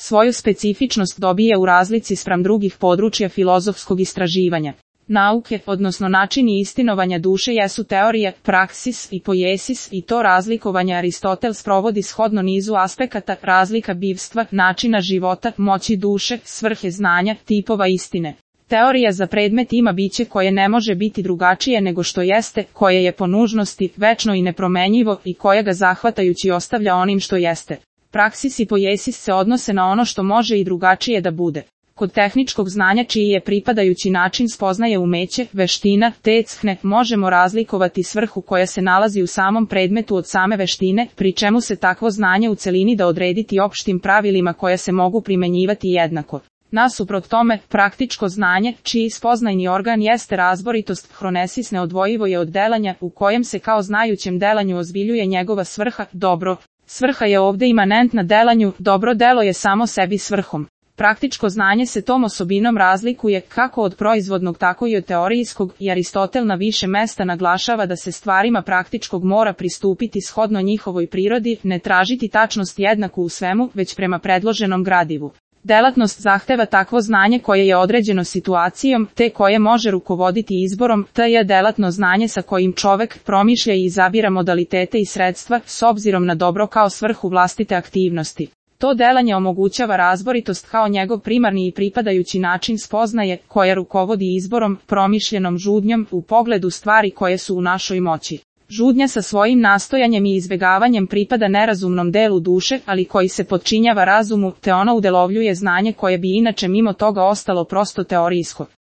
svoju specifičnost dobije u razlici spram drugih područja filozofskog istraživanja. Nauke, odnosno načini istinovanja duše jesu teorije, praksis i poiesis i to razlikovanje Aristotel sprovodi shodno nizu aspekata, razlika bivstva, načina života, moći duše, svrhe znanja, tipova istine. Teorija za predmet ima biće koje ne može biti drugačije nego što jeste, koje je po nužnosti, večno i nepromenjivo i koje ga zahvatajući ostavlja onim što jeste. Praksis i poiesis se odnose na ono što može i drugačije da bude. Kod tehničkog znanja čiji je pripadajući način spoznaje umeće, veština, teckne, možemo razlikovati svrhu koja se nalazi u samom predmetu od same veštine, pri čemu se takvo znanje u celini da odrediti opštim pravilima koja se mogu primenjivati jednako. Nasuprot tome, praktičko znanje, čiji spoznajni organ jeste razboritost, hronesis neodvojivo je od delanja, u kojem se kao znajućem delanju ozbiljuje njegova svrha, dobro. Svrha je ovde imanentna delanju, dobro delo je samo sebi svrhom. Praktičko znanje se tom osobinom razlikuje kako od proizvodnog tako i od teorijskog i Aristotel na više mesta naglašava da se stvarima praktičkog mora pristupiti shodno njihovoj prirodi, ne tražiti tačnost jednaku u svemu, već prema predloženom gradivu. Delatnost zahteva takvo znanje koje je određeno situacijom, te koje može rukovoditi izborom, te je delatno znanje sa kojim čovek promišlja i izabira modalitete i sredstva, s obzirom na dobro kao svrhu vlastite aktivnosti. To delanje omogućava razboritost kao njegov primarni i pripadajući način spoznaje, koja rukovodi izborom, promišljenom žudnjom, u pogledu stvari koje su u našoj moći. Žudnja sa svojim nastojanjem i izbegavanjem pripada nerazumnom delu duše, ali koji se potčinjava razumu, te ono udelovljuje znanje koje bi inače mimo toga ostalo prosto teorijsko.